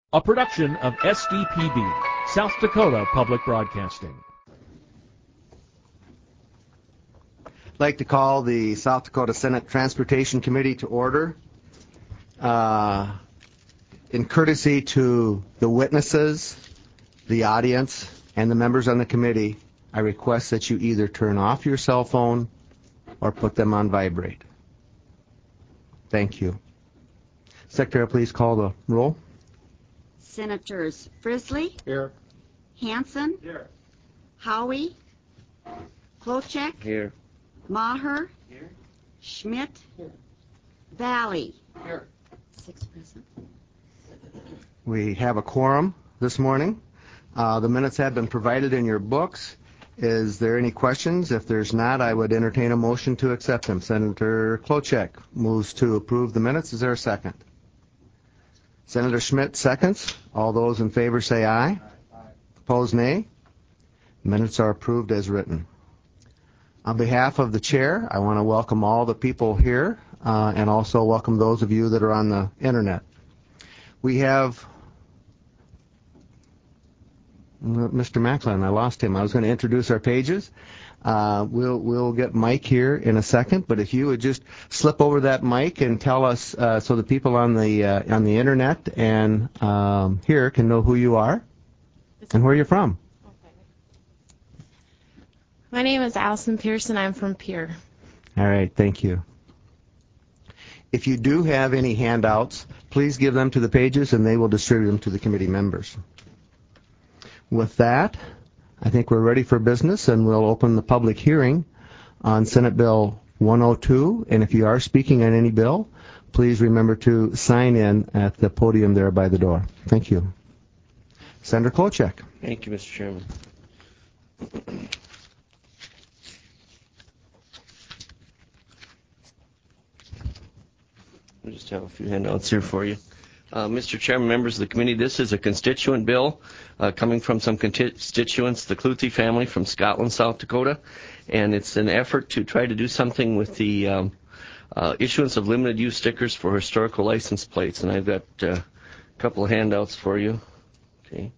A production of SDPB, South Dakota Public Broadcasting. I'd like to call the South Dakota Senate Transportation Committee to order. In courtesy to the witnesses, the audience, and the members on the committee, I request that you either turn off your cell phone or put them on vibrate. Thank you. Secretary, please call the roll. Senators Frisley. Here. Hansen. Here. Howie. Klochek. Here. Maher. Here. Schmidt. Here. Valley. Here. 6 present. We have a quorum this morning. The minutes have been provided in your books. Is there any questions? If there's not, I would entertain a motion to accept them. Senator Klochek moves to approve the minutes. Is there a second? Senator Schmidt seconds. All those in favor say aye. Aye. Opposed, nay. Minutes are approved as written. On behalf of the chair, I want to welcome all the people here and also welcome those of you that are on the internet. We have Mr. Macklin. I lost him. I was going to introduce our pages. We'll get Mike here in a second, but if you would just slip over that mic and tell us so the people on the internet and here can know who you are and where you're from. Okay. My name is Allison Pearson. I'm from Pierre. All right, thank you. If you do have any handouts, please give them to the pages and they will distribute them to the committee members. With that, I think we're ready for business, and we'll open the public hearing on Senate Bill 102. And if you are speaking on any bill, please remember to sign in at the podium there by the door. Thank you. Senator Klochek. Thank you, Mr. Chairman. I just have a few handouts here for you. Mr. Chairman, members of the committee, this is a constituent bill coming from some constituents, the Cluthy family from Scotland, South Dakota, and it's an effort to try to do something with the issuance of limited use stickers for historical license plates, and I've got a couple of handouts for you. Okay.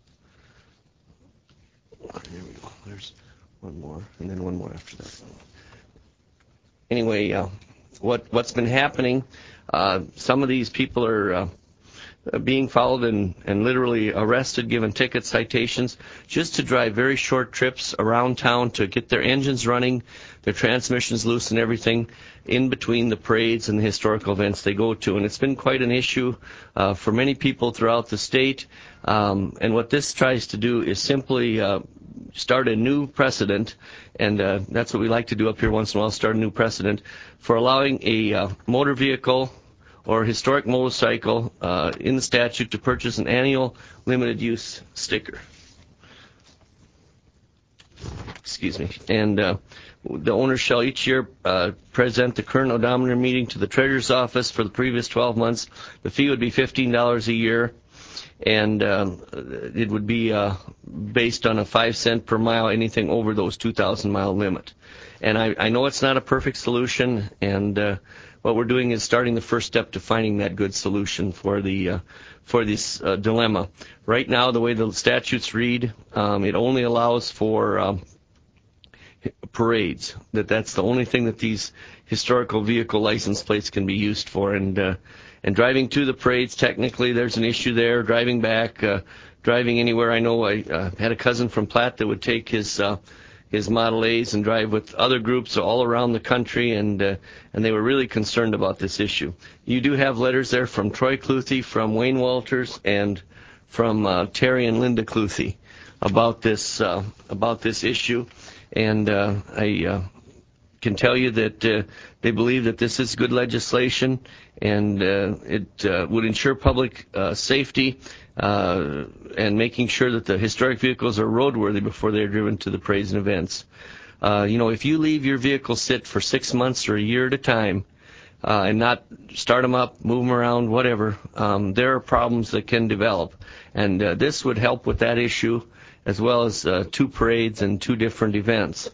There we go. There's one more, and then one more after that. Anyway, what's been happening, some of these people are being followed and literally arrested, given ticket citations, just to drive very short trips around town to get their engines running, their transmissions loose and everything in between the parades and the historical events they go to. And it's been quite an issue for many people throughout the state. And what this tries to do is simply start a new precedent, and that's what we like to do up here once in a while, start a new precedent for allowing a motor vehicle or historic motorcycle in the statute to purchase an annual limited use sticker. Excuse me. And the owner shall each year present the current odometer meeting to the treasurer's office for the previous 12 months. The fee would be $15 a year, and it would be based on a 5 cent per mile, anything over those 2,000 mile limit. And I know it's not a perfect solution, and what we're doing is starting the first step to finding that good solution for this dilemma. Right now, the way the statutes read, it only allows for parades. That's the only thing that these historical vehicle license plates can be used for. And driving to the parades, technically, there's an issue there. Driving back, driving anywhere. I know I had a cousin from Platte that would take his Model A's and drive with other groups all around the country, and they were really concerned about this issue. You do have letters there from Troy Cluthy, from Wayne Walters, and from Terry and Linda Cluthy about this issue, and I can tell you that they believe that this is good legislation, and it would ensure public safety and making sure that the historic vehicles are roadworthy before they're driven to the parades and events. If you leave your vehicle sit for 6 months or a year at a time and not start them up, move them around, whatever, there are problems that can develop. And this would help with that issue, as well as 2 parades and 2 different events.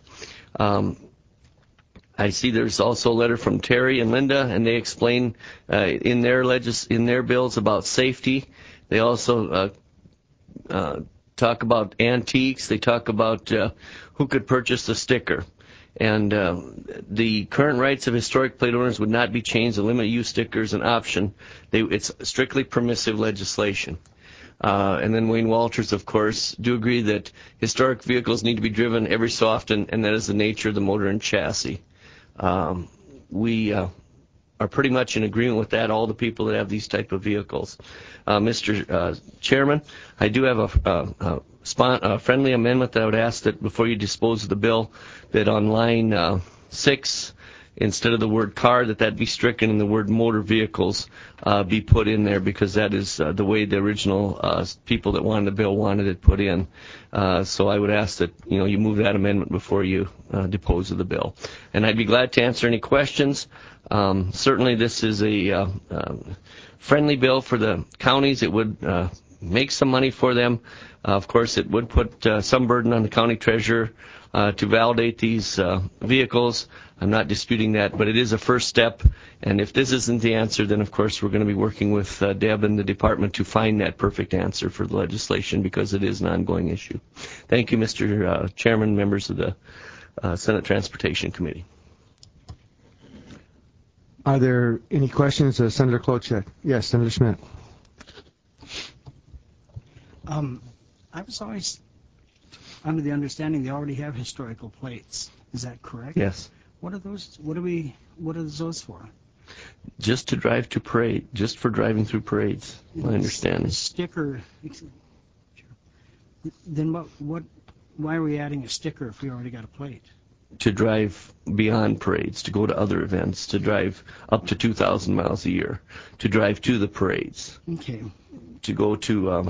I see there's also a letter from Terry and Linda, and they explain in their bills about safety They also talk about antiques. They talk about who could purchase the sticker. And the current rights of historic plate owners would not be changed. The limit use sticker is an option. It's strictly permissive legislation. And then Wayne Walters, of course, do agree that historic vehicles need to be driven every so often, and that is the nature of the motor and chassis. We are pretty much in agreement with that, all the people that have these type of vehicles. Mr. Chairman, I do have a friendly amendment that I would ask that before you dispose of the bill, that on line 6, instead of the word car, that be stricken and the word motor vehicles be put in there, because that is the way the original people that wanted the bill wanted it put in. So I would ask that you move that amendment before you dispose of the bill. And I'd be glad to answer any questions. Certainly this is a friendly bill for the counties. It would make some money for them. Of course, it would put some burden on the county treasurer to validate these vehicles. I'm not disputing that, but it is a first step. And if this isn't the answer, then of course we're going to be working with Deb and the department to find that perfect answer for the legislation, because it is an ongoing issue. Thank you, Mr. Chairman, members of the Senate Transportation Committee. Are there any questions of Senator Klobuchar? Yes, Senator Schmidt. I was always under the understanding they already have historical plates. Is that correct? Yes. What are those? What are those for? Just to drive to parade, just for driving through parades, my understanding. Sticker. Then what? Why are we adding a sticker if we already got a plate? To drive beyond parades, to go to other events, to drive up to 2,000 miles a year, to drive to the parades. Okay. To go to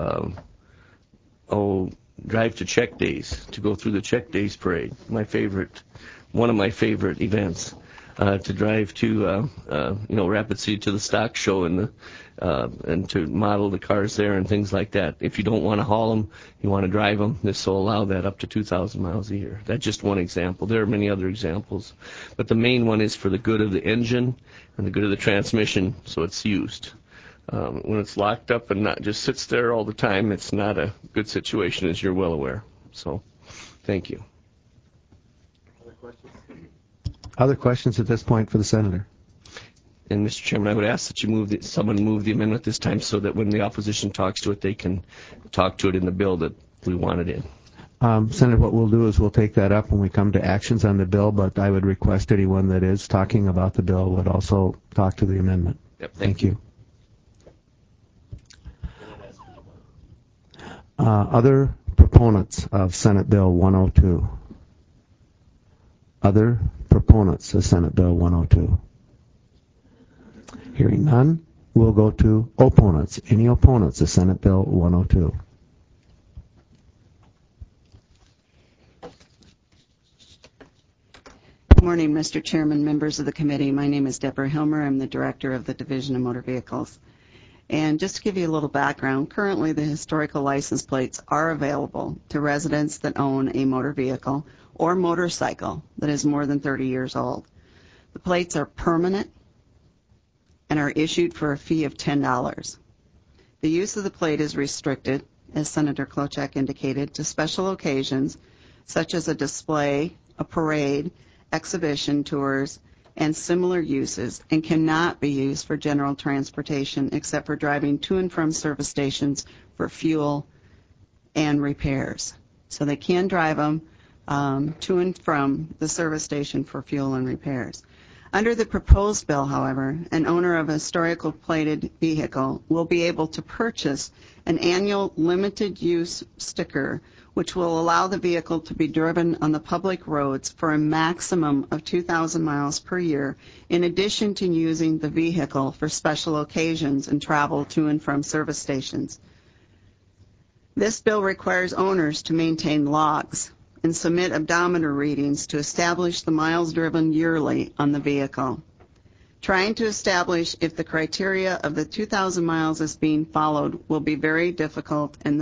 drive to Check Days, to go through the Check Days parade. One of my favorite events. To drive to Rapid City to the stock show and to model the cars there and things like that. If you don't want to haul them, you want to drive them, this will allow that up to 2,000 miles a year. That's just one example. There are many other examples, but the main one is for the good of the engine and the good of the transmission, so it's used. When it's locked up and not just sits there all the time, it's not a good situation, as you're well aware. So, thank you. Other questions at this point for the senator? And Mr. Chairman, I would ask that someone move the amendment this time, so that when the opposition talks to it, they can talk to it in the bill that we wanted in. Senator, what we'll do is we'll take that up when we come to actions on the bill, but I would request anyone that is talking about the bill would also talk to the amendment. Yep, thank you. Other proponents of Senate Bill 102? Other proponents of Senate Bill 102? Hearing none, we'll go to opponents. Any opponents of Senate Bill 102? Good morning, Mr. Chairman, members of the committee. My name is Deborah Hilmer. I'm the director of the Division of Motor Vehicles. And just to give you a little background, currently the historical license plates are available to residents that own a motor vehicle or motorcycle that is more than 30 years old. The plates are permanent and are issued for a fee of $10. The use of the plate is restricted, as Senator Klobuchar indicated, to special occasions such as a display, a parade, exhibition tours, and similar uses, and cannot be used for general transportation except for driving to and from service stations for fuel and repairs. So they can drive them to and from the service station for fuel and repairs. Under the proposed bill, however, an owner of a historical plated vehicle will be able to purchase an annual limited use sticker, which will allow the vehicle to be driven on the public roads for a maximum of 2,000 miles per year, in addition to using the vehicle for special occasions and travel to and from service stations. This bill requires owners to maintain logs and submit odometer readings to establish the miles driven yearly on the vehicle. Trying to establish if the criteria of the 2,000 miles is being followed will be very difficult, and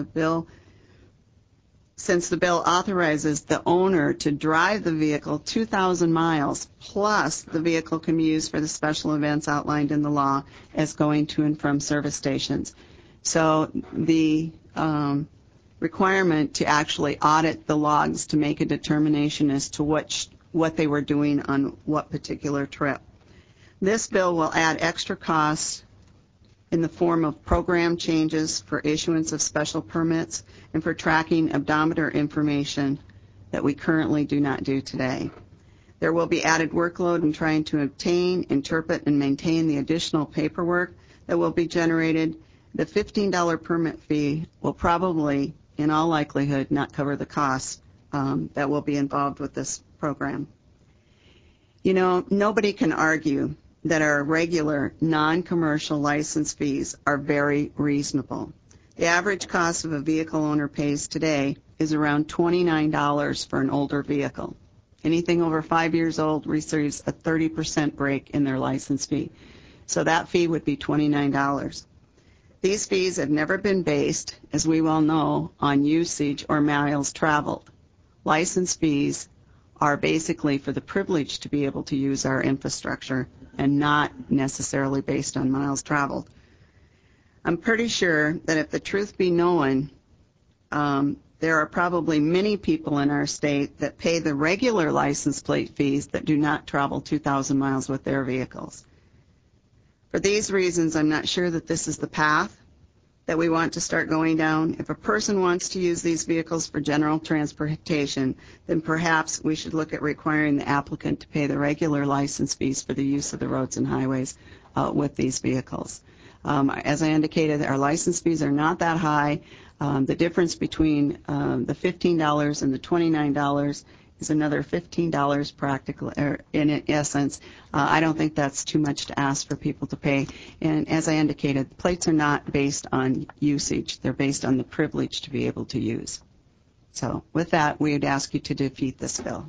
since the bill authorizes the owner to drive the vehicle 2,000 miles, plus the vehicle can be used for the special events outlined in the law as going to and from service stations. So the requirement to actually audit the logs to make a determination as to what they were doing on what particular trip. This bill will add extra costs in the form of program changes for issuance of special permits and for tracking odometer information that we currently do not do today. There will be added workload in trying to obtain, interpret, and maintain the additional paperwork that will be generated. The $15 permit fee will probably, in all likelihood, not cover the costs that will be involved with this program. You know, nobody can argue that our regular non-commercial license fees are very reasonable. The average cost of a vehicle owner pays today is around $29 for an older vehicle. Anything over 5 years old receives a 30% break in their license fee. So that fee would be $29. These fees have never been based, as we well know, on usage or miles traveled. License fees are basically for the privilege to be able to use our infrastructure and not necessarily based on miles traveled. I'm pretty sure that if the truth be known, there are probably many people in our state that pay the regular license plate fees that do not travel 2,000 miles with their vehicles. For these reasons, I'm not sure that this is the path that we want to start going down. If a person wants to use these vehicles for general transportation, then perhaps we should look at requiring the applicant to pay the regular license fees for the use of the roads and highways with these vehicles. As I indicated, our license fees are not that high. The difference between the $15 and the $29 is another $15 practical, in essence. I don't think that's too much to ask for people to pay. And as I indicated, the plates are not based on usage. They're based on the privilege to be able to use. So with that, we would ask you to defeat this bill.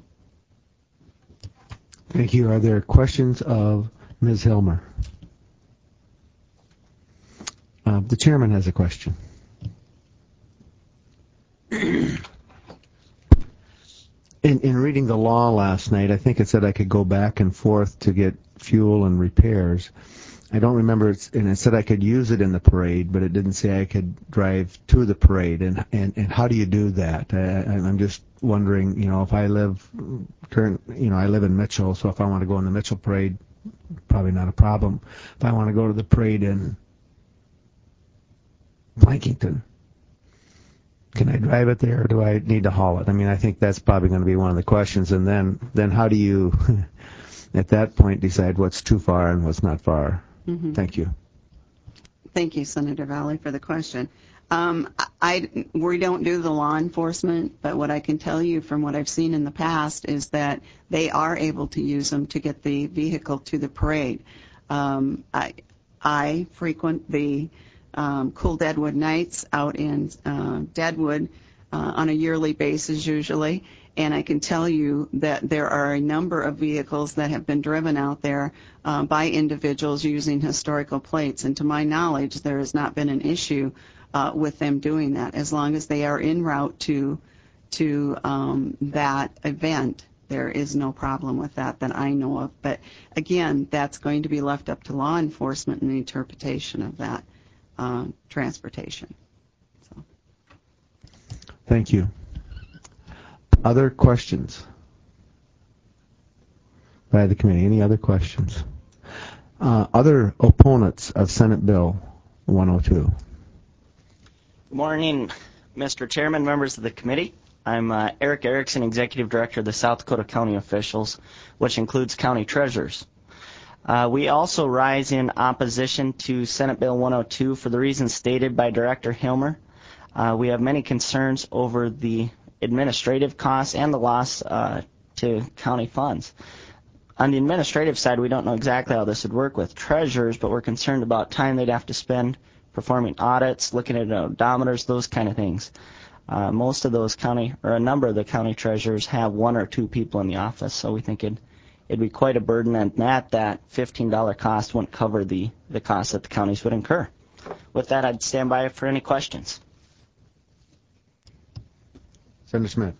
Thank you. Are there questions of Ms. Hilmer? The chairman has a question. In reading the law last night, I think it said I could go back and forth to get fuel and repairs. I don't remember, and it said I could use it in the parade, but it didn't say I could drive to the parade. And how do you do that? I'm just wondering, you know, if I live I live in Mitchell, so if I want to go in the Mitchell parade, probably not a problem. If I want to go to the parade in Blankington, can I drive it there, or do I need to haul it? I mean, I think that's probably going to be one of the questions. And then how do you, at that point, decide what's too far and what's not far? Mm-hmm. Thank you. Thank you, Senator Valley, for the question. We don't do the law enforcement, but what I can tell you from what I've seen in the past is that they are able to use them to get the vehicle to the parade. I frequent the Cool Deadwood Nights out in Deadwood on a yearly basis usually, and I can tell you that there are a number of vehicles that have been driven out there by individuals using historical plates, and to my knowledge there has not been an issue with them doing that as long as they are en route to that event. There is no problem with that I know of, but again, that's going to be left up to law enforcement and the interpretation of that transportation. So. Thank you. Other questions by the committee? Any other questions? Other opponents of Senate Bill 102? Good morning, Mr. Chairman, members of the committee. I'm Eric Erickson, Executive Director of the South Dakota County Officials, which includes county treasurers. We also rise in opposition to Senate Bill 102 for the reasons stated by Director Hilmer. We have many concerns over the administrative costs and the loss to county funds. On the administrative side, we don't know exactly how this would work with treasurers, but we're concerned about time they'd have to spend performing audits, looking at odometers, those kind of things. Most of those a number of the county treasurers have one or two people in the office, so we think it'd be quite a burden, and that $15 cost wouldn't cover the costs that the counties would incur. With that, I'd stand by for any questions. Senator Smith.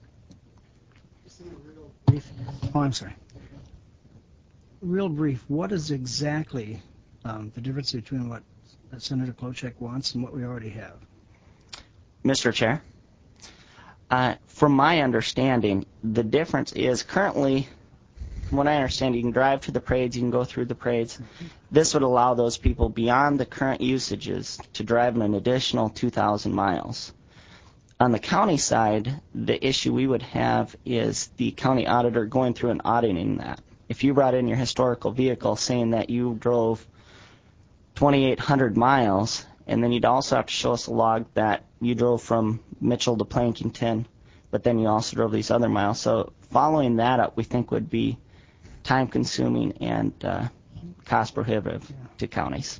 Oh, I'm sorry. Real brief, what is exactly the difference between what that Senator Klobuchar wants and what we already have? Mr. Chair, from my understanding, the difference is currently, from what I understand, you can drive to the parades, you can go through the parades. This would allow those people beyond the current usages to drive an additional 2,000 miles. On the county side, the issue we would have is the county auditor going through and auditing that. If you brought in your historical vehicle saying that you drove 2,800 miles, and then you'd also have to show us a log that you drove from Mitchell to Plankington, but then you also drove these other miles. So following that up, we think would be time-consuming and cost prohibitive to counties.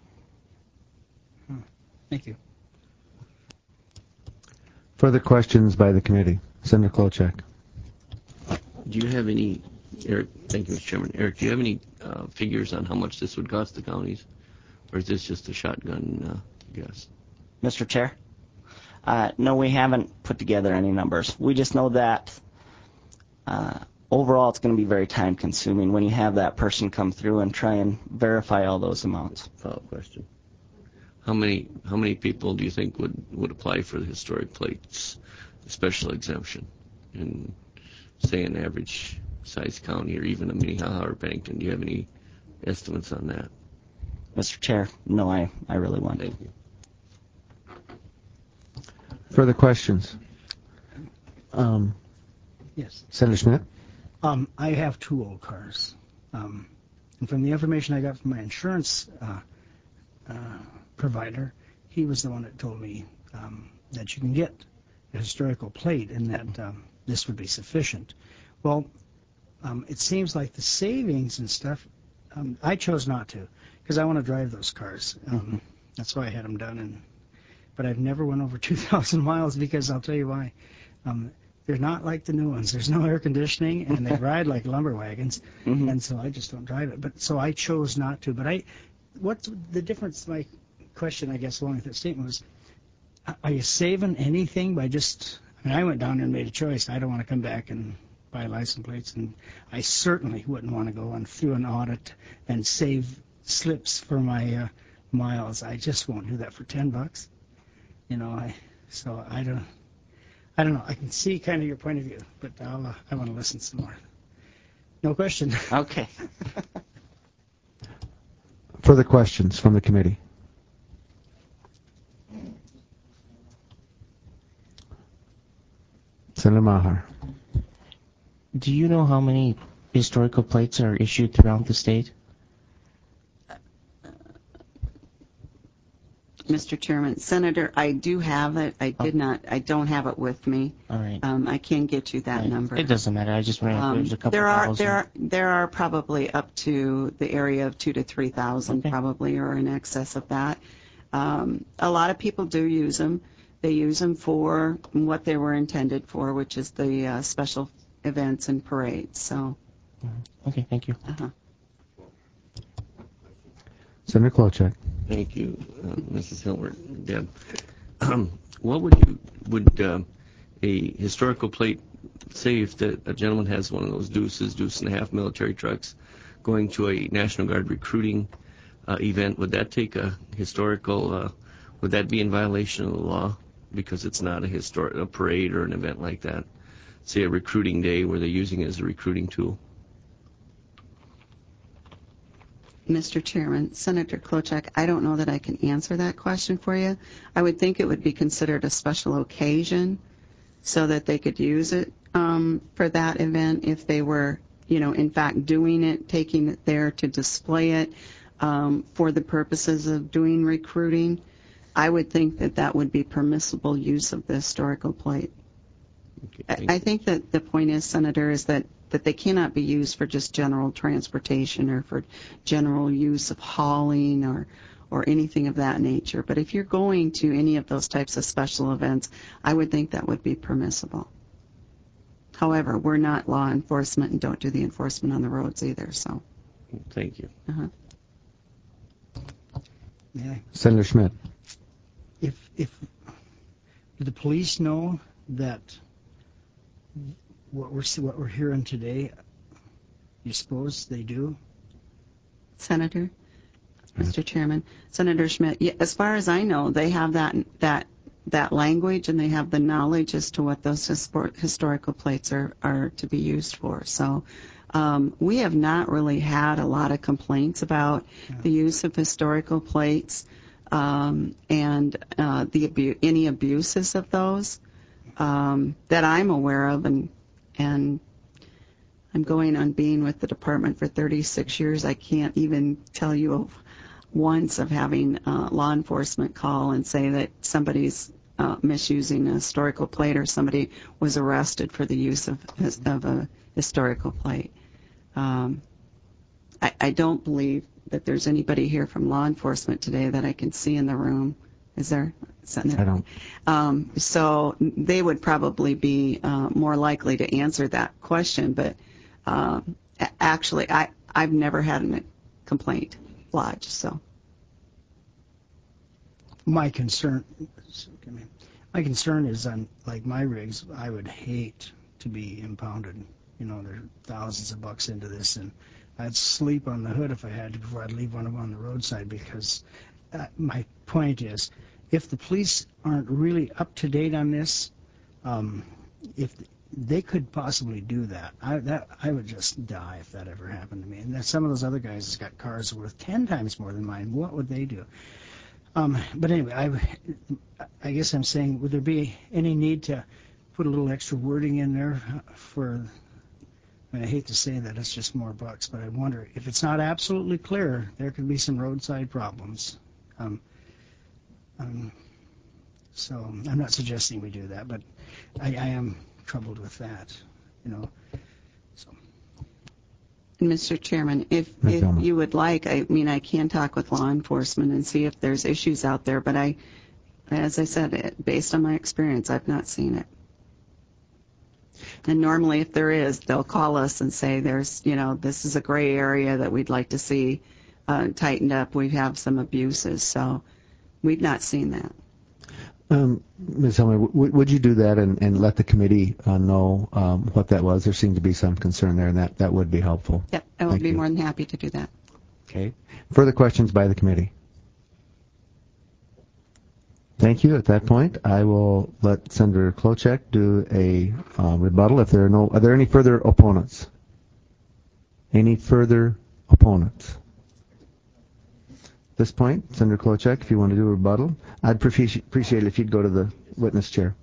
Thank you. Further questions by the committee? Senator Klobuchar. Do you have any, Eric? Thank you, Mr. Chairman. Eric, do you have any figures on how much this would cost the counties, or is this just a shotgun guess? Mr. Chair? No, we haven't put together any numbers. We just know that overall it's going to be very time-consuming when you have that person come through and try and verify all those amounts. Follow-up question. How many people do you think would apply for the historic plates special exemption in, say, an average size county or even a Minnehaha or Bennington? Do you have any estimates on that? Mr. Chair, no, I really won't. Thank you. Further questions? Yes. Senator Schmidt. I have 2 old cars. And from the information I got from my insurance provider, he was the one that told me that you can get a historical plate and that this would be sufficient. Well, it seems like the savings and stuff, I chose not to because I want to drive those cars. That's why I had them done. But I've never went over 2,000 miles because I'll tell you why. They're not like the new ones. There's no air conditioning, and they ride like lumber wagons, and so I just don't drive it. But so I chose not to. But what's the difference? My question, I guess, along with that statement was, are you saving anything by just? I mean, I went down there and made a choice. I don't want to come back and buy license plates, and I certainly wouldn't want to go on through an audit and save slips for my miles. I just won't do that for $10. You know, I don't know. I can see kind of your point of view, but I want to listen some more. No question. Okay. Further questions from the committee? Senator Maher. Do you know how many historical plates are issued throughout the state? Mr. Chairman, Senator, I do have it. I don't have it with me. All right. I can get you that number. It doesn't matter. I just wondering if there's a couple thousand. There are probably up to the area of 2,000 to 3,000, probably, or in excess of that. A lot of people do use them. They use them for what they were intended for, which is the special events and parades. So. Okay. Thank you. Senator Klobuchar. Thank you, Mrs. Hilbert. Deb, what would a historical plate say if a gentleman has one of those deuce and a half military trucks going to a National Guard recruiting event? Would that take a historical? Would that be in violation of the law because it's not a parade or an event like that? Say a recruiting day where they're using it as a recruiting tool. Mr. Chairman, Senator Klobuchar, I don't know that I can answer that question for you. I would think it would be considered a special occasion so that they could use it for that event if they were, in fact doing it, taking it there to display it for the purposes of doing recruiting. I would think that would be permissible use of the historical plate. Okay, I think that the point is, Senator, is that they cannot be used for just general transportation or for general use of hauling or anything of that nature. But if you're going to any of those types of special events, I would think that would be permissible. However, we're not law enforcement and don't do the enforcement on the roads either. So. Thank you. Yeah. Senator Schmidt. If do the police know that what we're hearing today, you suppose they do? Senator? Mr. Chairman. Senator Schmidt, as far as I know, they have that language and they have the knowledge as to what those historical plates are to be used for. So we have not really had a lot of complaints about the use of historical plates and any abuses of those that I'm aware of, and I'm going on being with the department for 36 years. I can't even tell you of once of having law enforcement call and say that somebody's misusing a historical plate or somebody was arrested for the use of a historical plate. I don't believe that there's anybody here from law enforcement today that I can see in the room. Is there? I don't. So they would probably be more likely to answer that question, but actually I've never had a complaint lodged. So my concern is on, like, my rigs, I would hate to be impounded. You know, there are thousands of bucks into this, and I'd sleep on the hood if I had to before I'd leave one of them on the roadside, because my point is, if the police aren't really up to date on this, if they could possibly do that, I would just die if that ever happened to me. And some of those other guys has got cars worth 10 times more than mine. What would they do? But anyway, I guess I'm saying, would there be any need to put a little extra wording in there for? I mean, I hate to say that it's just more bucks, but I wonder if it's not absolutely clear, there could be some roadside problems. So I'm not suggesting we do that, but I am troubled with that, you know. So. Mr. Chairman, if you would like, I mean, I can talk with law enforcement and see if there's issues out there, but as I said, based on my experience, I've not seen it. And normally if there is, they'll call us and say there's, you know, this is a gray area that we'd like to see tightened up. We have some abuses, so we've not seen that. Ms. Helmer, would you do that and let the committee know what that was? There seemed to be some concern there, and that would be helpful. Yep, I will be more than happy to do that. Okay. Further questions by the committee? Thank you. At that point, I will let Senator Klobuchar do a rebuttal. If there are there any further opponents? Any further opponents? At this point, Senator Klobuchar, if you want to do a rebuttal, I'd appreciate it if you'd go to the witness chair.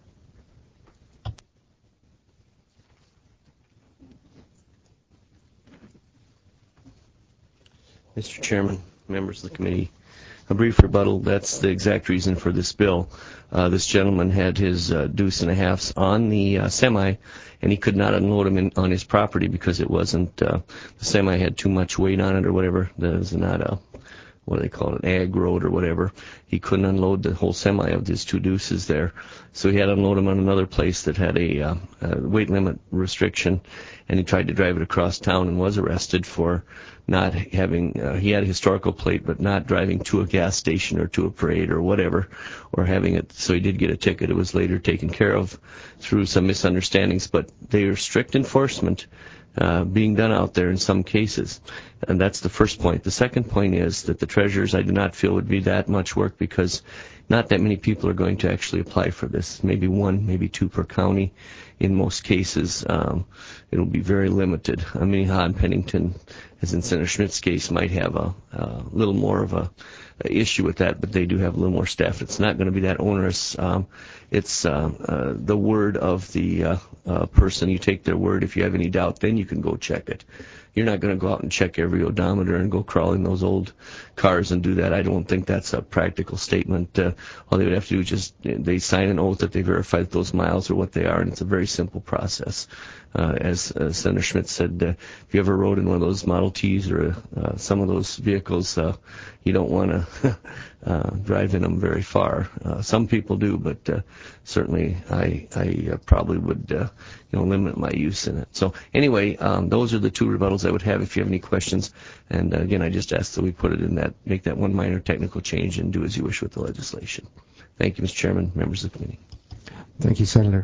Mr. Chairman, members of the committee, a brief rebuttal. That's the exact reason for this bill. This gentleman had his deuce and a halves on the semi, and he could not unload them on his property because it wasn't, the semi had too much weight on it or whatever. There's not a, what do they call it, an ag road or whatever. He couldn't unload the whole semi of his two deuces there. So he had to unload them on another place that had a weight limit restriction, and he tried to drive it across town and was arrested for not having, he had a historical plate, but not driving to a gas station or to a parade or whatever, or having it, so he did get a ticket. It was later taken care of through some misunderstandings, but they are strict enforcement being done out there in some cases. And that's the first point. The second point is that the treasurers, I do not feel, would be that much work because not that many people are going to actually apply for this. Maybe one, maybe two per county. In most cases, it'll be very limited. Minnehaha and Pennington, as in Senator Schmidt's case, might have a little more of a issue with that, but they do have a little more staff. It's not going to be that onerous. It's the word of the person. You take their word. If you have any doubt, then you can go check it. You're not going to go out and check every odometer and go crawl in those old cars and do that. I don't think that's a practical statement. All they would have to do is just, they sign an oath that they verify that those miles are what they are, and it's a very simple process. As Senator Schmidt said, if you ever rode in one of those Model Ts or some of those vehicles, you don't want to drive in them very far. Some people do, but certainly I probably would limit my use in it. So anyway, those are the two rebuttals I would have if you have any questions. And again, I just ask that we put it in that, make that one minor technical change and do as you wish with the legislation. Thank you, Mr. Chairman, members of the committee. Thank you, Senator.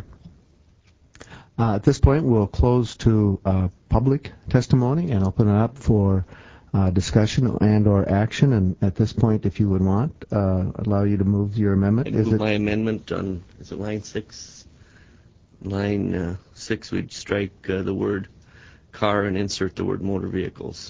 At this point, we'll close to public testimony and open it up for discussion and or action. And at this point, if you would want, allow you to move your amendment. I move my amendment on, is it line 6? Line 6, we'd strike the word car and insert the word motor vehicles.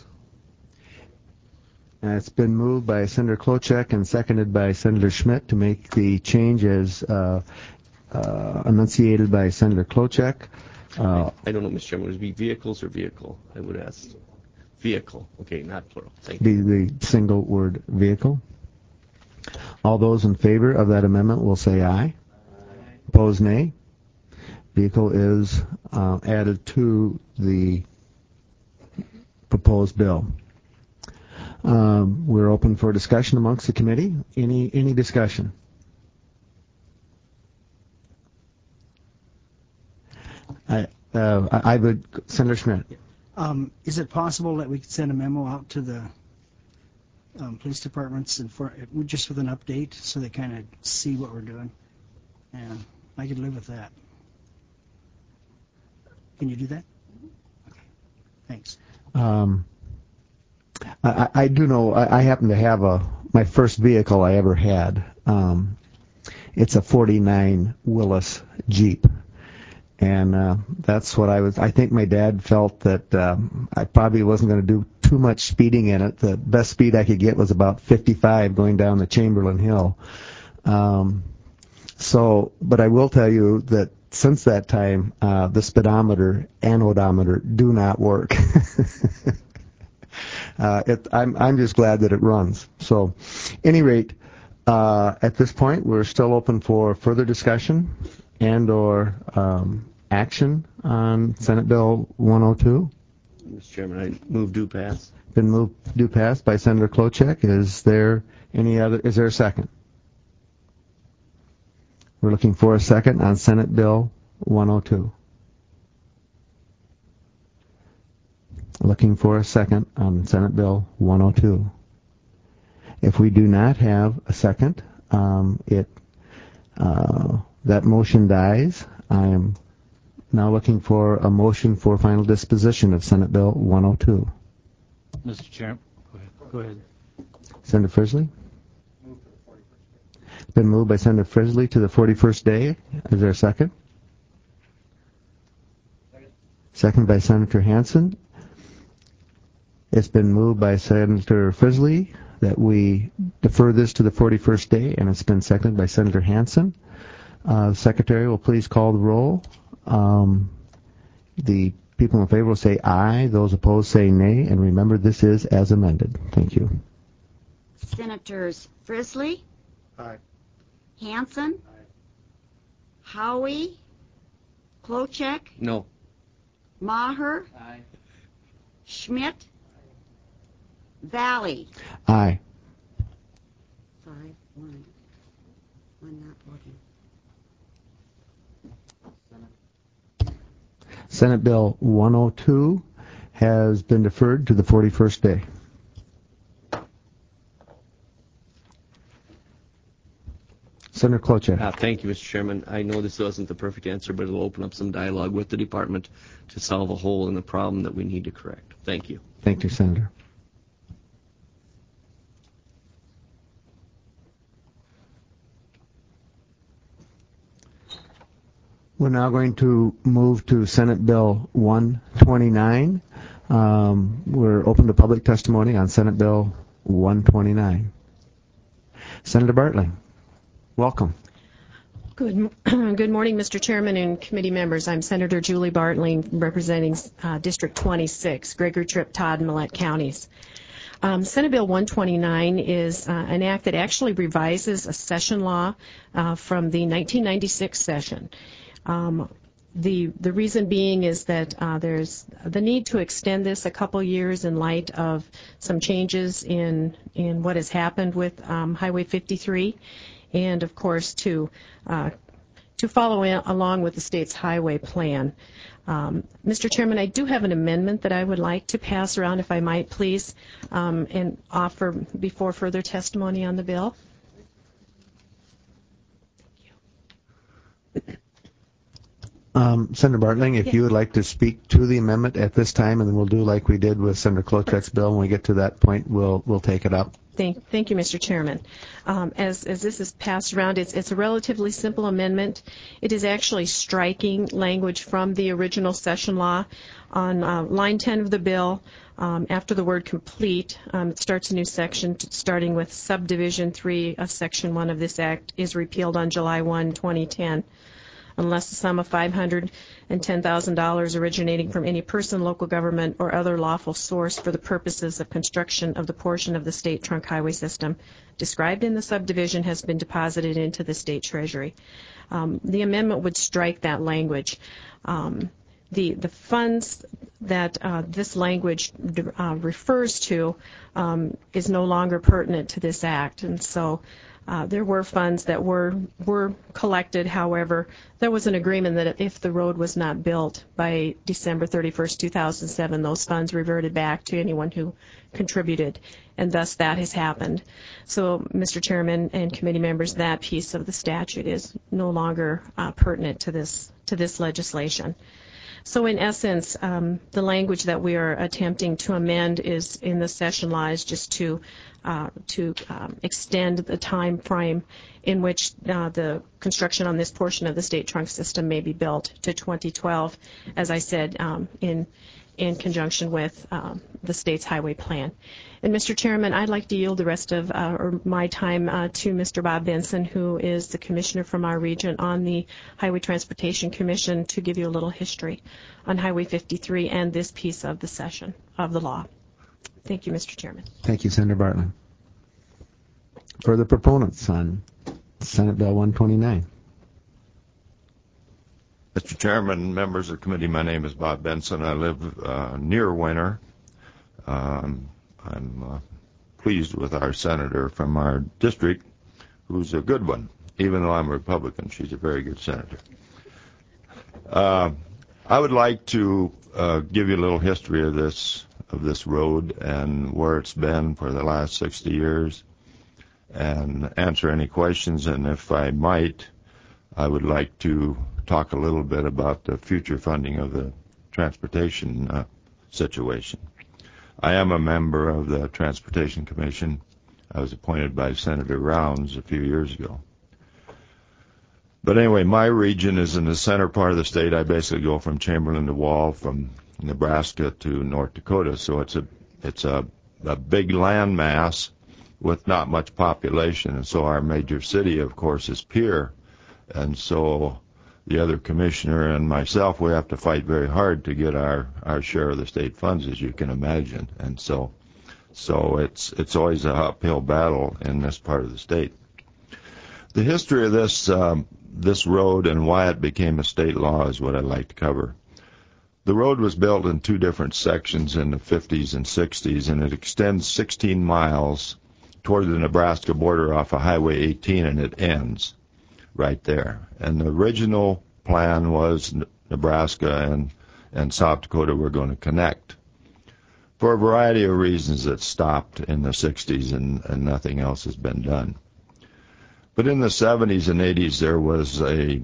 It's been moved by Senator Klochek and seconded by Senator Schmidt to make the change as enunciated by Senator Klochek. I don't know, Mr. Chairman, would it be vehicles or vehicle? I would ask. Vehicle. Okay, not plural. Thank you. Be the single word vehicle. All those in favor of that amendment will say aye. Opposed, nay. Vehicle is added to the proposed bill. We're open for discussion amongst the committee. Any discussion? I would, Senator Schmidt. Is it possible that we could send a memo out to the police departments and just with an update so they kind of see what we're doing? And I could live with that. Can you do that? Okay. Thanks. I do know. I happen to have my first vehicle I ever had. It's a '49 Willys Jeep. And that's what I think my dad felt that I probably wasn't going to do too much speeding in it. The best speed I could get was about 55 going down the Chamberlain Hill. But I will tell you that since that time, the speedometer and odometer do not work. I'm just glad that it runs. So, any rate, at this point, we're still open for further discussion and or action on Senate Bill 102. Mr. Chairman, I move due pass. Been moved due pass by Senator Klochek. Is there a second? We're looking for a second on Senate Bill 102. Looking for a second on Senate Bill 102. If we do not have a second, that motion dies. I am now looking for a motion for final disposition of Senate Bill 102. Mr. Chairman, go ahead. Senator Frisley? Move to the 41st day. Been moved by Senator Frisley to the 41st day. Is there a second? Second by Senator Hansen. It's been moved by Senator Frisley that we defer this to the 41st day, and it's been seconded by Senator Hansen. The Secretary will please call the roll. The people in favor will say aye. Those opposed say nay. And remember, this is as amended. Thank you. Senators Frisley? Aye. Hansen? Aye. Howie? Klochek? No. Maher? Aye. Schmidt? Valley? Aye. 5-1. One not voting. Senate Bill 102 has been deferred to the 41st day. Senator Klochek. Thank you, Mr. Chairman. I know this wasn't the perfect answer, but it'll open up some dialogue with the department to solve a hole in the problem that we need to correct. Thank you. Thank you, Senator. We're now going to move to Senate Bill 129. We're open to public testimony on Senate Bill 129. Senator Bartling, welcome. Good morning, Mr. Chairman and committee members. I'm Senator Julie Bartling, representing District 26, Gregory Tripp, Todd, and Millette counties. Senate Bill 129 is an act that actually revises a session law from the 1996 session. The reason being is that there's the need to extend this a couple years in light of some changes in what has happened with Highway 53, and of course to follow along with the state's highway plan. Mr. Chairman, I do have an amendment that I would like to pass around, if I might, please, and offer before further testimony on the bill. Senator Bartling, if you would like to speak to the amendment at this time, and then we'll do like we did with Senator Klochek's bill. When we get to that point, we'll take it up. Thank you, Mr. Chairman. As this is passed around, it's a relatively simple amendment. It is actually striking language from the original session law on line 10 of the bill. After the word complete, it starts a new section starting with subdivision 3 of section 1 of this act is repealed on July 1, 2010. Unless the sum of $510,000 originating from any person, local government, or other lawful source for the purposes of construction of the portion of the state trunk highway system described in the subdivision has been deposited into the state treasury. The amendment would strike that language. The funds that this language refers to is no longer pertinent to this act, and so there were funds that were collected. However, there was an agreement that if the road was not built by December 31st, 2007, those funds reverted back to anyone who contributed, and thus that has happened. So, Mr. Chairman and committee members, that piece of the statute is no longer pertinent to this legislation. So in essence, the language that we are attempting to amend is in the session law is just to extend the time frame in which the construction on this portion of the state trunk system may be built to 2012, as I said, in conjunction with the state's highway plan. And Mr. Chairman, I'd like to yield the rest of my time to Mr. Bob Benson, who is the commissioner from our region on the Highway Transportation Commission, to give you a little history on Highway 53 and this piece of the session of the law. Thank you, Mr. Chairman. Thank you, Senator Bartling. For the proponents on Senate Bill 129. Mr. Chairman, members of the committee, my name is Bob Benson. I live near Winter. I'm pleased with our senator from our district, who's a good one. Even though I'm a Republican, she's a very good senator. I would like to give you a little history of this road and where it's been for the last 60 years and answer any questions. And if I might, I would like to talk a little bit about the future funding of the transportation situation. I am a member of the Transportation Commission. I was appointed by Senator Rounds a few years ago. But anyway, my region is in the center part of the state. I basically go from Chamberlain to Wall, from Nebraska to North Dakota. So it's a big land mass with not much population. And so our major city, of course, is Pierre. And so the other commissioner and myself, we have to fight very hard to get our share of the state funds, as you can imagine. And so it's always an uphill battle in this part of the state. The history of this road and why it became a state law is what I'd like to cover. The road was built in two different sections in the 50s and 60s, and it extends 16 miles toward the Nebraska border off of Highway 18, and it ends right there. And the original plan was Nebraska and South Dakota were going to connect. For a variety of reasons, it stopped in the 60s and nothing else has been done. But in the 70s and 80s, there was a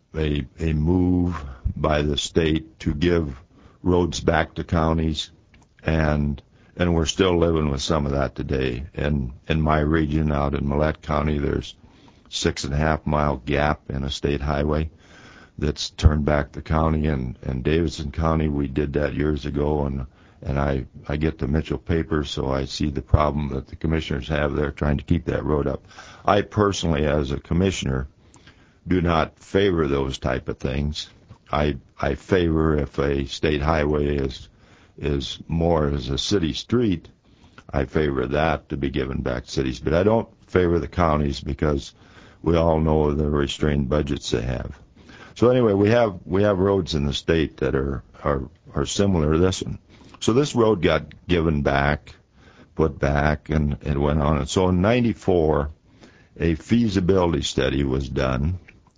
move by the state to give roads back to counties, and we're still living with some of that today. In my region out in Millette County, there's 6.5 mile gap in a state highway that's turned back to county. And Davidson County, we did that years ago, and I get the Mitchell papers, so I see the problem that the commissioners have there trying to keep that road up. I personally, as a commissioner, do not favor those type of things. I favor if a state highway is more as a city street, I favor that to be given back to cities. But I don't favor the counties because we all know the restrained budgets they have. So anyway, we have roads in the state that are similar to this one. So this road got given back, put back, and it went on. And so in '94, a feasibility study was done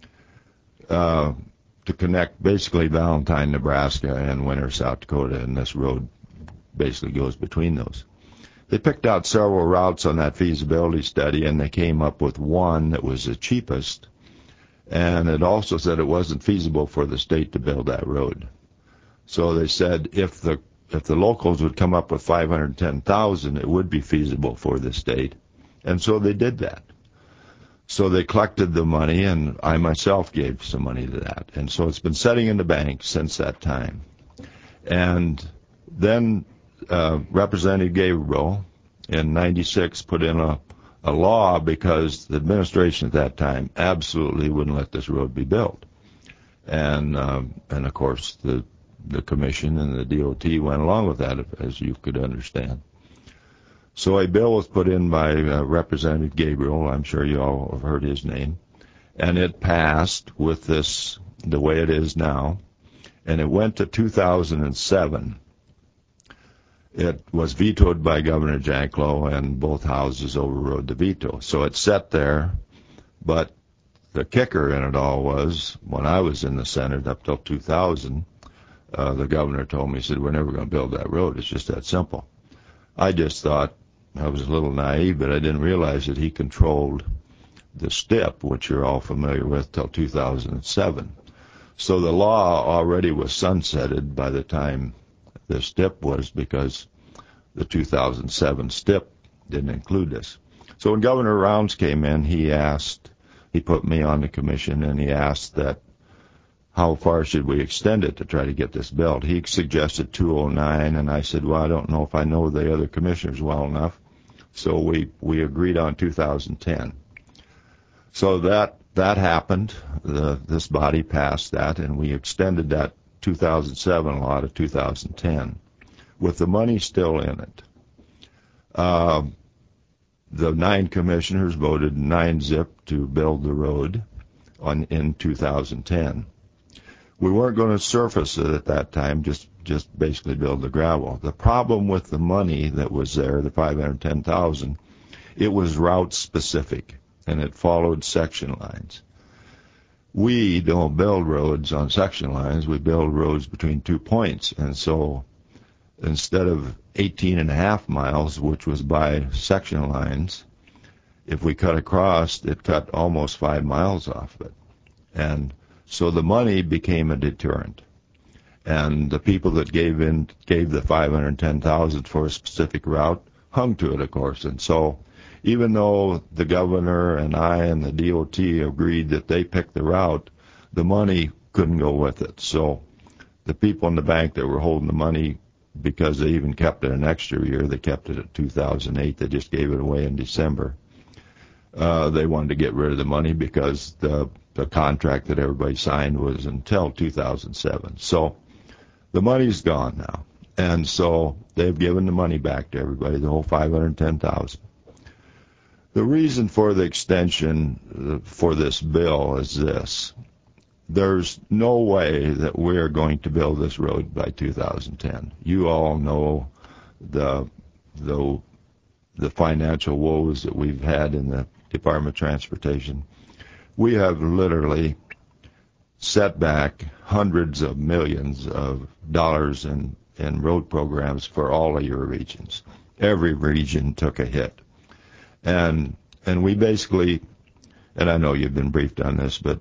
to connect basically Valentine, Nebraska, and Winter, South Dakota, and this road basically goes between those. They picked out several routes on that feasibility study, and they came up with one that was the cheapest, And it also said it wasn't feasible for the state to build that road. So they said if the locals would come up with $510,000, it would be feasible for the state. And so they did that. So they collected the money, and I myself gave some money to that. And so it's been sitting in the bank since that time. And then Representative Gabriel in 96 put in a law because the administration at that time absolutely wouldn't let this road be built. And of course, the commission and the DOT went along with that, as you could understand. So a bill was put in by Representative Gabriel. I'm sure you all have heard his name. And it passed with this, the way it is now. And it went to 2007. It was vetoed by Governor Janklow, and both houses overrode the veto. So it sat there, but the kicker in it all was, when I was in the Senate up till 2000, the governor told me, he said, we're never going to build that road. It's just that simple. I just thought, I was a little naive, but I didn't realize that he controlled the STIP, which you're all familiar with, till 2007. So the law already was sunsetted by the time the STIP was, because the 2007 STIP didn't include this. So when Governor Rounds came in, he put me on the commission, and he asked that how far should we extend it to try to get this built. He suggested 209, and I said, well, I don't know if I know the other commissioners well enough. So we agreed on 2010. So that happened. This body passed that, and we extended that 2007 law to 2010 with the money still in it. The 9 commissioners voted 9-0 to build the road in 2010. We weren't going to surface it at that time, just basically build the gravel. The problem with the money that was there, the $510,000, it was route specific, and it followed section lines. We don't build roads on section lines. We build roads between 2 points. And so instead of 18.5 miles, which was by section lines, if we cut across, it cut almost 5 miles off of it. And so the money became a deterrent. And the people that gave the $510,000 for a specific route hung to it, of course. And so even though the governor and I and the DOT agreed that they picked the route, the money couldn't go with it. So the people in the bank that were holding the money, because they even kept it an extra year, they kept it at 2008, they just gave it away in December. They wanted to get rid of the money because the contract that everybody signed was until 2007. So the money's gone now. And so they've given the money back to everybody, the whole $510,000. The reason for the extension for this bill is this. There's no way that we're going to build this road by 2010. You all know the financial woes that we've had in the Department of Transportation. We have literally set back hundreds of millions of dollars in road programs for all of your regions. Every region took a hit. And we basically, and I know you've been briefed on this, but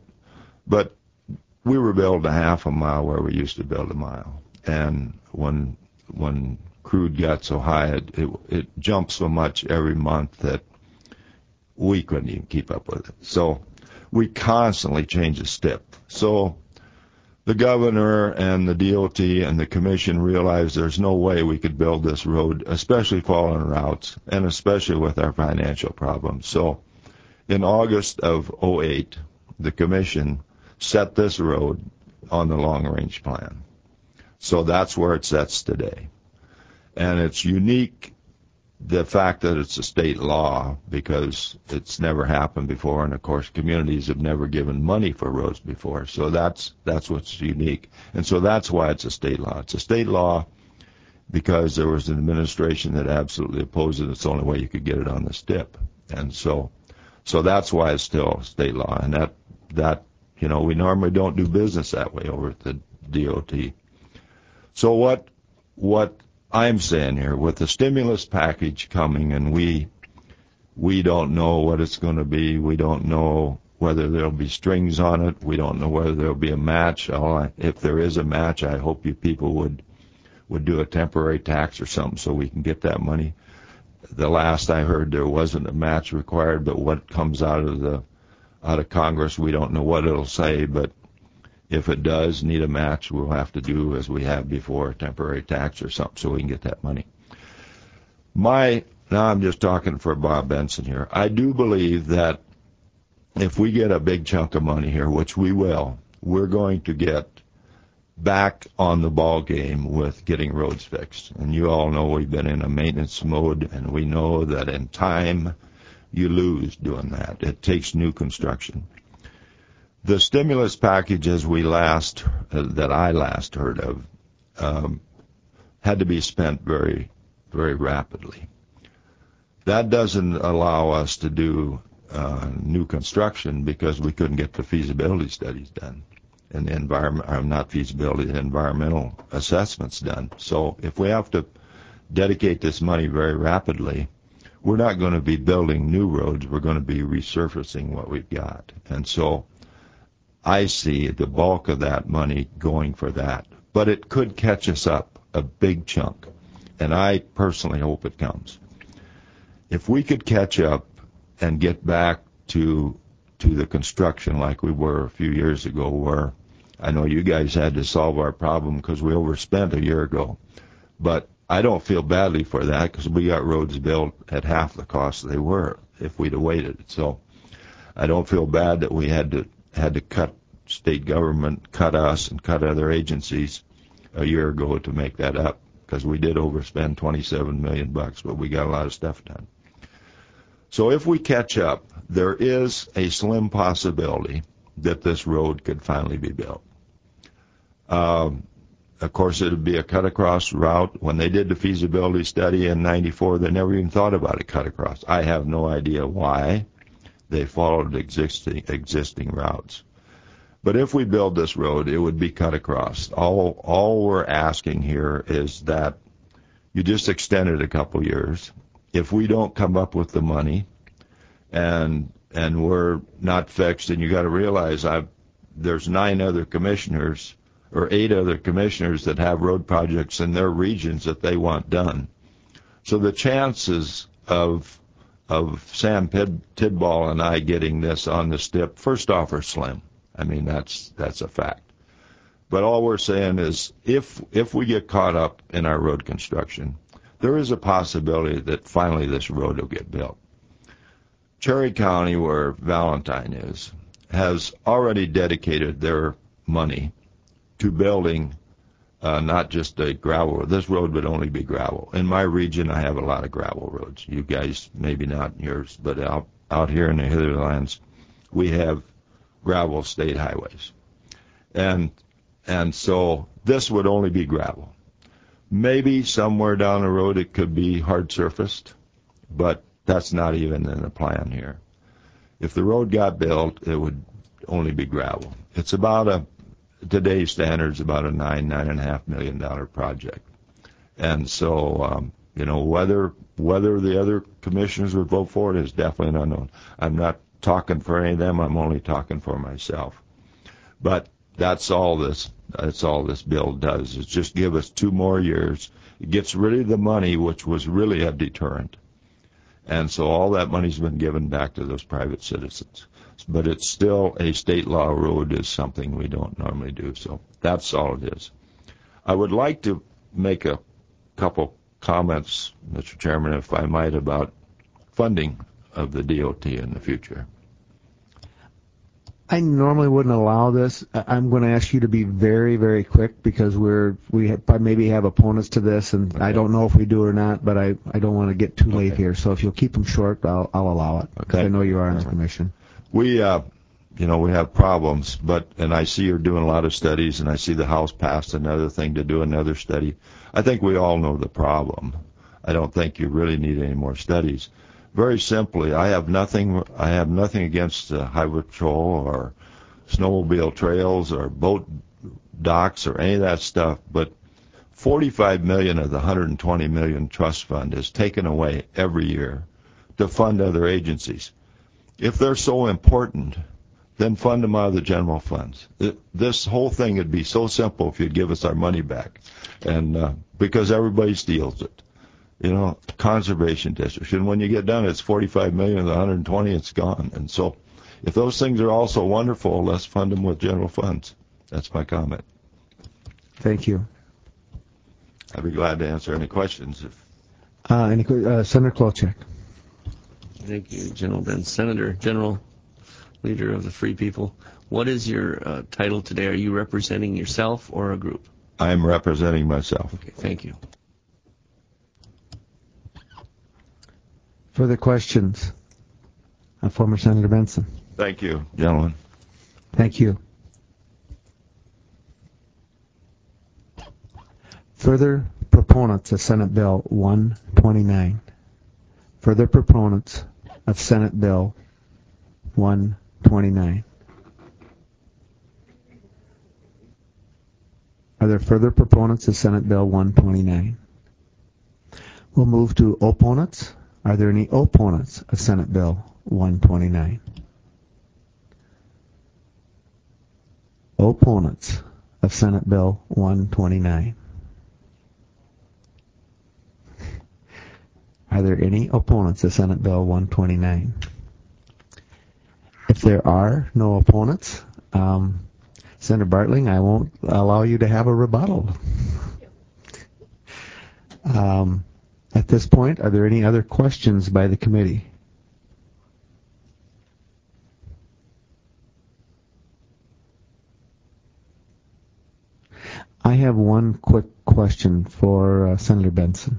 we were building a half a mile where we used to build a mile. And when crude got so high, it jumped so much every month that we couldn't even keep up with it. So we constantly changed the STIP. So the governor and the DOT and the commission realized there's no way we could build this road, especially following routes, and especially with our financial problems. So in August of 2008, the commission set this road on the long-range plan. So that's where it sets today. And it's unique, the fact that it's a state law, because it's never happened before, and of course communities have never given money for roads before. So that's what's unique. And so that's why it's a state law. It's a state law because there was an administration that absolutely opposed it. It's the only way you could get it on the STIP. And so that's why it's still state law. And that we normally don't do business that way over at the DOT. So what I'm saying here, with the stimulus package coming, and we don't know what it's going to be. We don't know whether there'll be strings on it. We don't know whether there'll be a match. If there is a match, I hope you people would do a temporary tax or something so we can get that money. The last I heard, there wasn't a match required, but what comes out of Congress, we don't know what it'll say. But if it does need a match, we'll have to do as we have before, a temporary tax or something, so we can get that money. Now I'm just talking for Bob Benson here. I do believe that if we get a big chunk of money here, which we will, we're going to get back on the ball game with getting roads fixed. And you all know we've been in a maintenance mode, and we know that in time you lose doing that. It takes new construction. The stimulus package, as that I last heard of, had to be spent very, very rapidly. That doesn't allow us to do new construction because we couldn't get the feasibility studies done and the environmental assessments done. So if we have to dedicate this money very rapidly, we're not going to be building new roads. We're going to be resurfacing what we've got. And so I see the bulk of that money going for that. But it could catch us up a big chunk, and I personally hope it comes. If we could catch up and get back to the construction like we were a few years ago, where I know you guys had to solve our problem because we overspent a year ago, but I don't feel badly for that because we got roads built at half the cost they were if we'd have waited. So I don't feel bad that we had to cut state government, cut us, and cut other agencies a year ago to make that up, because we did overspend $27 million, but we got a lot of stuff done. So if we catch up, there is a slim possibility that this road could finally be built. Of course, it would be a cut-across route. When they did the feasibility study in '94, they never even thought about a cut-across. I have no idea why. They followed existing routes. But if we build this road, it would be cut across. All we're asking here is that you just extend it a couple years. If we don't come up with the money and we're not fixed, and you got to realize there's 8 other commissioners that have road projects in their regions that they want done. So the chances of Sam Tidball and I getting this on the STIP, first off, are slim. I mean, that's a fact. But all we're saying is if we get caught up in our road construction, there is a possibility that finally this road will get built. Cherry County, where Valentine is, has already dedicated their money to building not just a gravel road. This road would only be gravel. In my region, I have a lot of gravel roads. You guys, maybe not in yours, but out here in the Hitherlands, we have gravel state highways. And so this would only be gravel. Maybe somewhere down the road it could be hard surfaced, but that's not even in the plan here. If the road got built, it would only be gravel. It's about today's standards, about a $9.5 million project. And so, whether the other commissioners would vote for it is definitely unknown. I'm not talking for any of them. I'm only talking for myself. But that's all this bill does, is just give us 2 more years. It gets rid of the money, which was really a deterrent. And so all that money's been given back to those private citizens. But it's still a state law road, is something we don't normally do. So that's all it is. I would like to make a couple comments, Mr. Chairman, if I might, about funding of the DOT in the future. I normally wouldn't allow this. I'm going to ask you to be very, very quick, because we maybe have opponents to this, and okay. I don't know if we do or not, but I don't want to get too late here. So if you'll keep them short, I'll allow it. Okay. I know you are on the commission. We have problems, and I see you're doing a lot of studies, and I see the House passed another thing to do another study. I think we all know the problem. I don't think you really need any more studies. Very simply, I have nothing against highway patrol or snowmobile trails or boat docks or any of that stuff, but $45 million of the $120 million trust fund is taken away every year to fund other agencies. If they're so important, then fund them out of the general funds. This whole thing would be so simple if you'd give us our money back, and because everybody steals it. You know, conservation districts, and when you get done, it's 45 million of the 120, it's gone. And so, if those things are all so wonderful, let's fund them with general funds. That's my comment. Thank you. I'd be glad to answer any questions. Senator Klobuchar. Thank you, General Ben. Senator, General Leader of the Free People, what is your title today? Are you representing yourself or a group? I'm representing myself. Okay, thank you. Further questions? Former Senator Benson. Thank you, gentlemen. Thank you. Further proponents of Senate Bill 129. Further proponents of Senate Bill 129. Are there further proponents of Senate Bill 129? We'll move to opponents. Are there any opponents of Senate Bill 129? Opponents of Senate Bill 129. Are there any opponents of Senate Bill 129? If there are no opponents, Senator Bartling, I won't allow you to have a rebuttal. At this point, are there any other questions by the committee? I have one quick question for Senator Benson.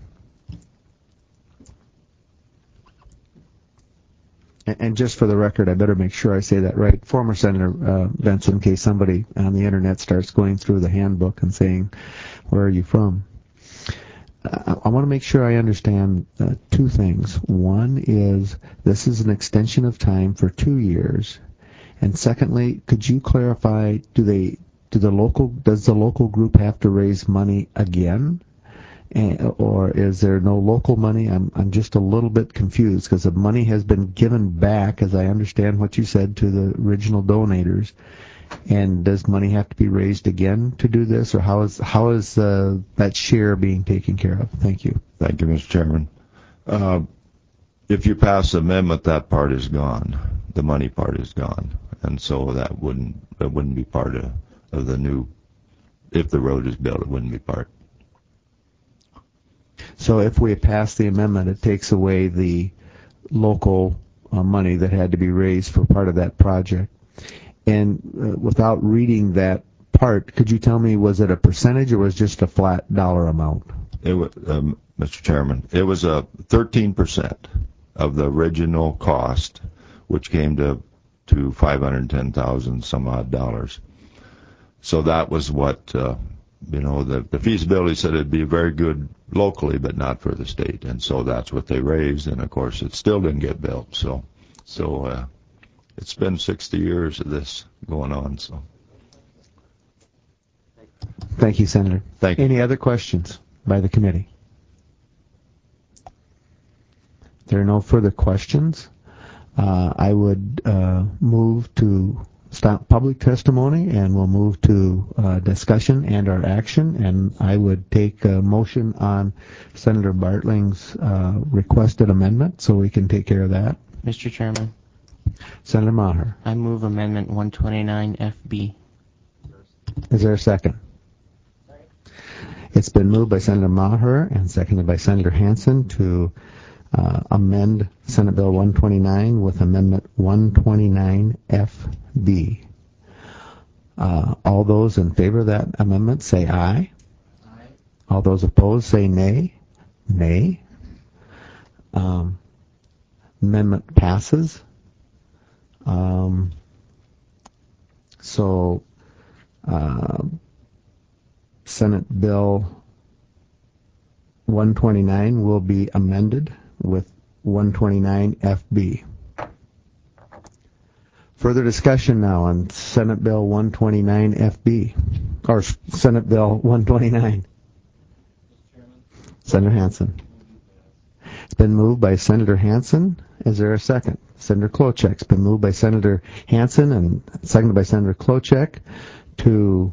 And just for the record, I better make sure I say that right. Former Senator Benson, in case somebody on the internet starts going through the handbook and saying, where are you from? I want to make sure I understand two things. One is this is an extension of time for 2 years. And secondly, could you clarify, does the local group have to raise money again? Or is there no local money? I'm just a little bit confused because the money has been given back, as I understand what you said, to the original donators. And does money have to be raised again to do this, or how is that share being taken care of? Thank you. Thank you, Mr. Chairman. If you pass the amendment, that part is gone. The money part is gone, and so that wouldn't be part of the new. If the road is built, it wouldn't be part. So if we pass the amendment, it takes away the local money that had to be raised for part of that project. And without reading that part, could you tell me, was it a percentage or was it just a flat dollar amount? It was, Mr. Chairman, it was a 13% of the original cost, which came to $510,000 some odd dollars. So that was what the feasibility said it'd be very good locally, but not for the state, and so that's what they raised. And of course, it still didn't get built. So. It's been 60 years of this going on. So, thank you, Senator. Thank you. Any other questions by the committee? There are no further questions. I would move to stop public testimony, and we'll move to discussion and our action. And I would take a motion on Senator Bartling's requested amendment, so we can take care of that. Mr. Chairman. Senator Maher. I move Amendment 129FB. Is there a second? It's been moved by Senator Maher and seconded by Senator Hansen to amend Senate Bill 129 with Amendment 129FB. All those in favor of that amendment say aye. Aye. All those opposed say nay. Nay. Amendment passes. So Senate Bill 129 will be amended with 129FB. Further discussion now on Senate Bill 129FB, or Senate Bill 129. Senator Hansen. It's been moved by Senator Hansen. Is there a second? Senator Klobuchar. It's been moved by Senator Hansen and seconded by Senator Klobuchar to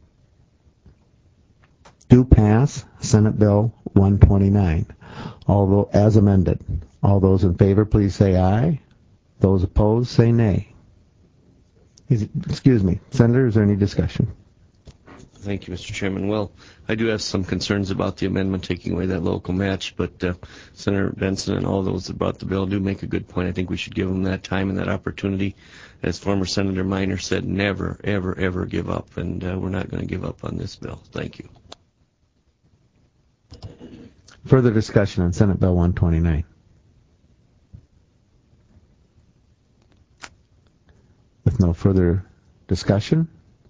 do pass Senate Bill 129, although as amended. All those in favor, please say aye. Those opposed, say nay. Excuse me, Senator, is there any discussion? Thank you, Mr. Chairman. Well, I do have some concerns about the amendment taking away that local match, but Senator Benson and all those that brought the bill do make a good point. I think we should give them that time and that opportunity. As former Senator Minor said, never, ever, ever give up, and we're not going to give up on this bill. Thank you. Further discussion on Senate Bill 129. With no further discussion,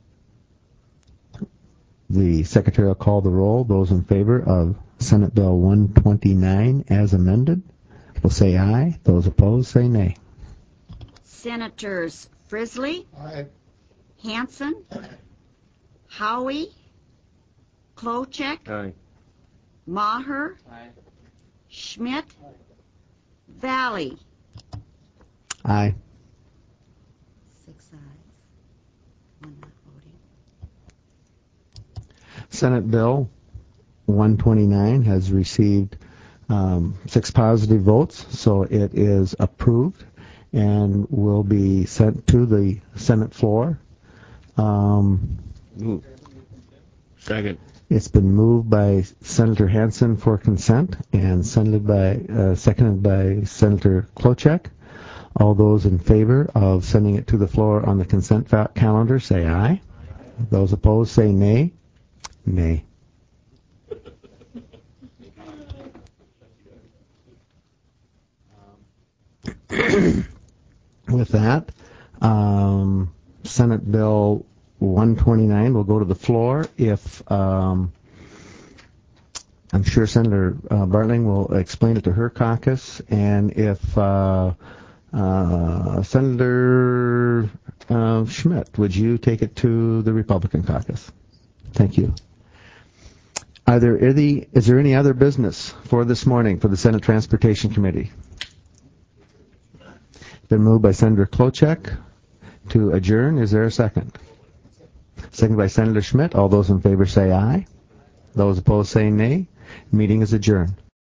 the Secretary will call the roll. Those in favor of Senate Bill 129 as amended will say aye. Those opposed say nay. Senators Frisley, Aye. Hansen, Howie, Klobuchar, Aye. Maher, Schmidt, Valley. Aye. 6 ayes, 1 not voting. Senate Bill 129 has received 6 positive votes, so it is approved and will be sent to the Senate floor. Second. It's been moved by Senator Hansen for consent and seconded by Senator Klobuchar. All those in favor of sending it to the floor on the consent calendar say aye. Those opposed say nay. Nay. With that, Senate Bill 129 will go to the floor. If I'm sure Senator Bartling will explain it to her caucus, and if Senator Schmidt, would you take it to the Republican caucus? Thank you. Is there any other business for this morning for the Senate Transportation Committee? Been moved by Senator Klobuchar to adjourn. Is there a second? Second by Senator Schmidt. All those in favor say aye. Those opposed say nay. Meeting is adjourned.